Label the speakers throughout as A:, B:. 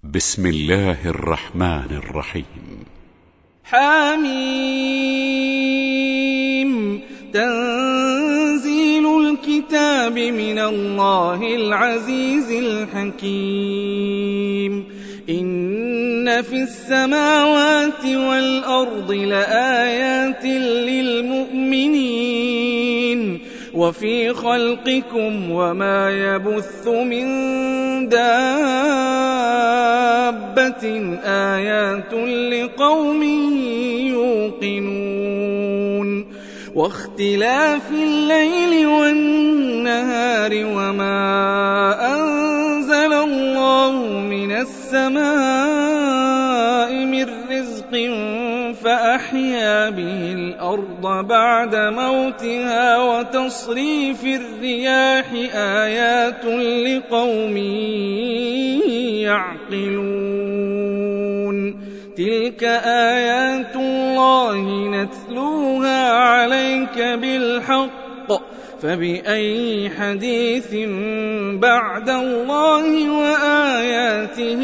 A: بسم الله الرحمن الرحيم.
B: حميم. تنزيل الكتاب من الله العزيز الحكيم. إن في السماوات والأرض لآيات للمؤمنين وفي خلقكم وما يبث من دابة آيات لقوم يوقنون. واختلاف الليل والنهار وما أنزل الله من السماء من رزق فأحيا به الأرض بعد موتها وتصريف الرياح آيات لقوم يعقلون. تلك آيات الله نتلوها عليك بالحق فبأي حديث بعد الله وآياته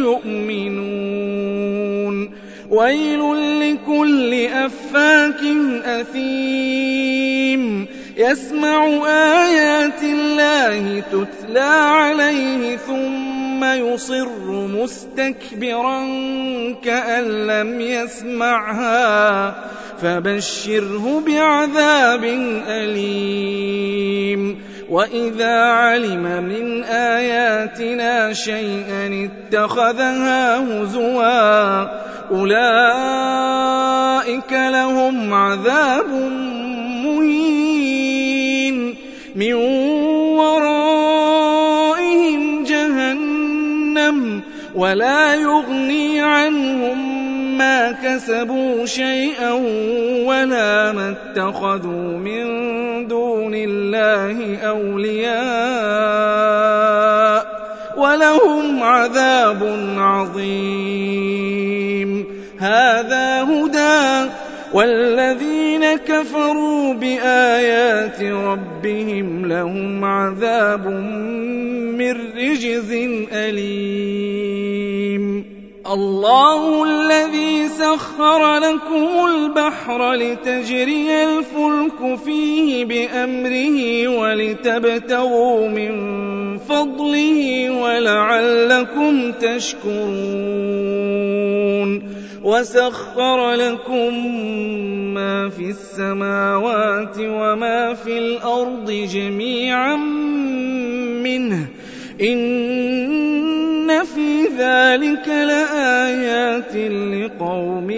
B: يؤمنون. ويل لكل أفاك أثيم يسمع آيات الله تتلى عليه ثم يصر مستكبرا كأن لم يسمعها فبشره بعذاب أليم. وإذا علم من آياتنا شيئا اتخذها هزوا أولئك لهم عذاب مهين من ورائهم جهنم ولا يغني عنهم ما كسبوا شيئا ولا ما اتخذوا من دون الله أولياء ولهم عذاب عظيم. هذا هدى والذين كفروا بآيات ربهم لهم عذاب من رجز أليم. الله الذي سخر لكم البحر لتجري الفلك فيه بأمره ولتبتغوا من فضله ولعلكم تشكرون. وسخر لكم ما في السماوات وما في الأرض جميعا منه إن في ذلك لآيات لقوم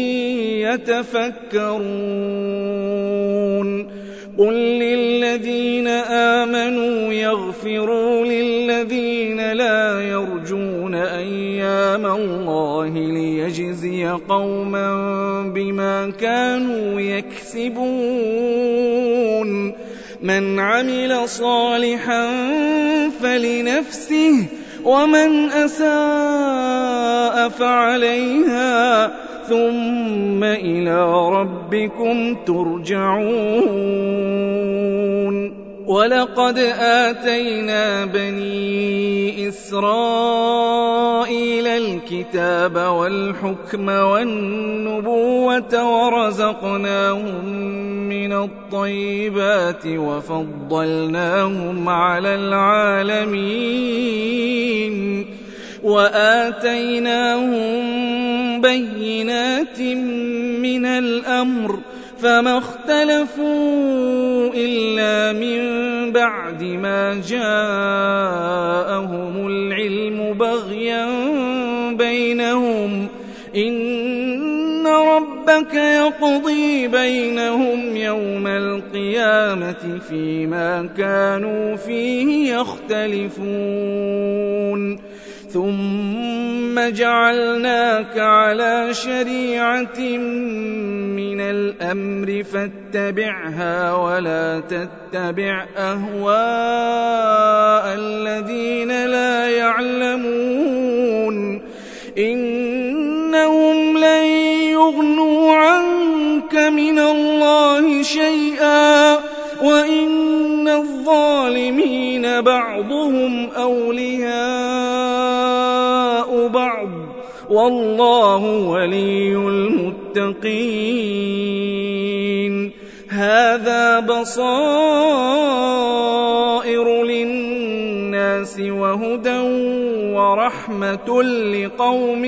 B: يتفكرون. قل للذين آمنوا يغفروا للذين لا يرجون أيام الله ليجزي قوما بما كانوا يكسبون. من عمل صالحا فلنفسه ومن أساء فعليها ثم إلى ربكم ترجعون. ولقد آتينا بني إسرائيل الكتاب والحكم والنبوة ورزقناهم من الطيبات وفضلناهم على العالمين وآتيناهم بينات من الأمر فما اختلفوا إلا من بعد ما جاءهم العلم بغيا بينهم إن ربك يقضي بينهم يوم القيامة فيما كانوا فيه يختلفون. ثم جعلناك على شريعة من الأمر فاتبعها ولا تتبع أهواء الذين لا يعلمون إنهم لن يغنوا عنك من الله شيئا وإن الظالمين بعضهم أولياء بعض والله ولي المتقين. هذا بصائر للناس وهدى ورحمة لقوم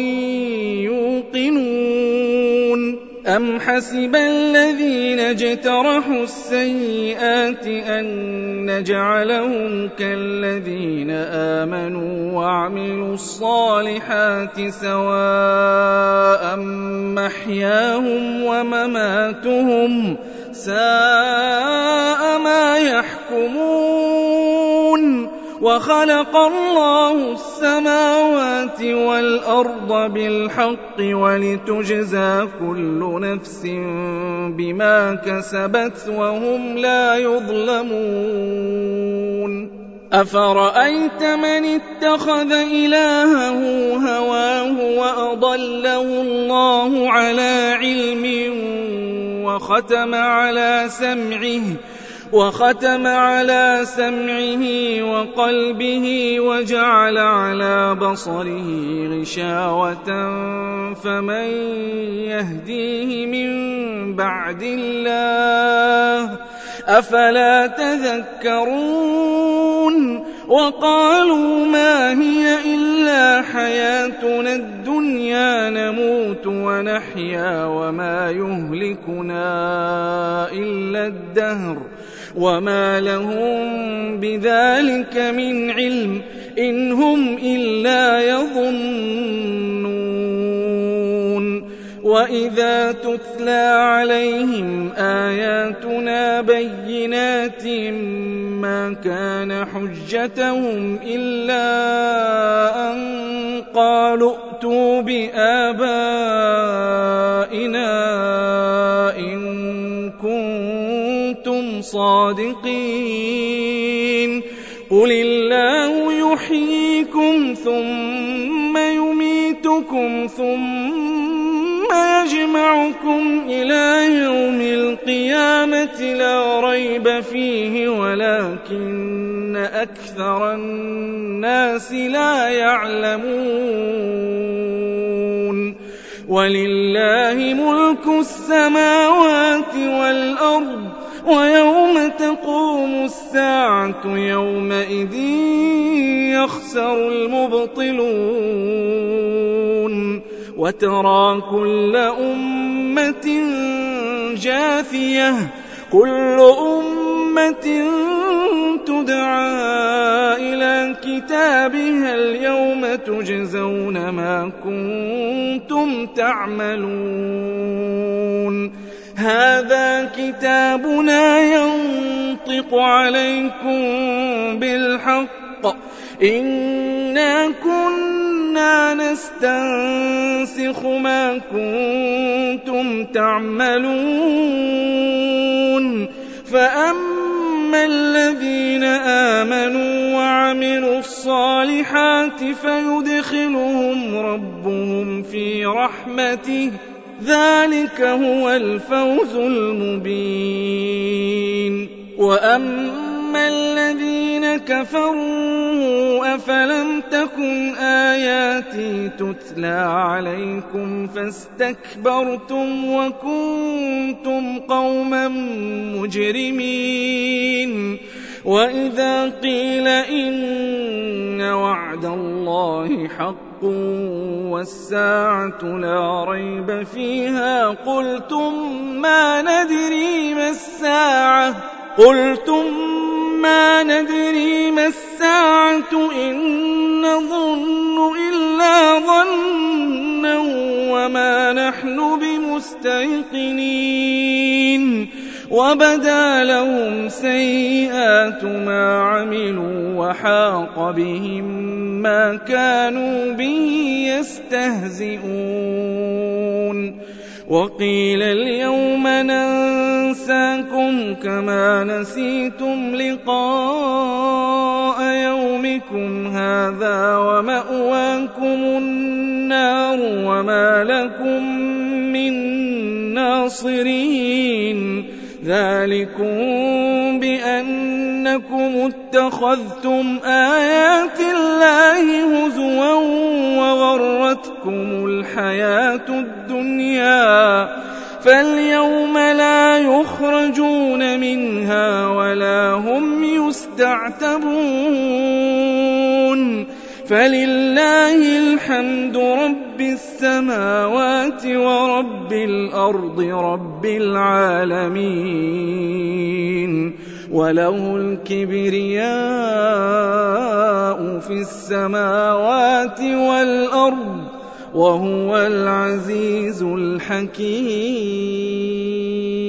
B: يوقنون. أم حسب الذين اجترحوا السيئات أن نجعلهم كالذين آمنوا وعملوا الصالحات سواء محياهم ومماتهم ساء ما يحكمون. وخلق الله السماوات والأرض بالحق ولتجزى كل نفس بما كسبت وهم لا يظلمون. أفرأيت من اتخذ إلهه هواه وأضله الله على علم وختم على سمعه وقلبه وجعل على بصره غشاوة فمن يهديه من بعد الله أفلا تذكرون. وقالوا ما هي إلا حياتنا الدنيا نموت ونحيا وما يهلكنا إلا الدهر وما لهم بذلك من علم إن هم إلا يظنون. وإذا تتلى عليهم آياتنا بينات ما كان حجتهم إلا أن قالوا ائتوا بآبائنا إن كنتم صادقين. قل الله يحييكم ثم يميتكم ثم يجمعكم إلى يوم القيامة لا ريب فيه ولكن أكثر الناس لا يعلمون. ولله ملك السماوات والأرض ويوم تقوم الساعة يومئذ يخسر المبطلون. وترى كل أمة جاثية كل أمة تدعى إلى كتابها اليوم تجزون ما كنتم تعملون. هذا كتابنا ينطق عليكم بالحق إنا كنا نستنسخ ما كنتم تعملون. فأما الذين آمنوا وعملوا الصالحات فيدخلهم ربهم في رحمته ذلك هو الفوز المبين. وأما الذين كفروا أفلم تكن آياتي تتلى عليكم فاستكبرتم وكنتم قوما مجرمين. وإذا قيل إن وعد الله حق والساعة لا ريب فيها قلتم ما ندري ما الساعة إن نظن إلا ظنا وما نحن بمستيقنين. وبدا لهم سيئات ما عملوا وحاق بهم ما كانوا به يستهزئون. وقيل اليوم ننساكم كما نسيتم لقاء يومكم هذا ومأواكم النار وما لكم من ناصرين. ذلكم بأنكم اتخذتم آيات الله هزوا وغرتكم غرتكم الحياة الدنيا فاليوم لا يخرجون منها ولا هم يستعتبون فلله الحمد رب السماوات ورب الأرض رب العالمين وله الكبرياء في السماوات والأرض وهو العزيز الحكيم.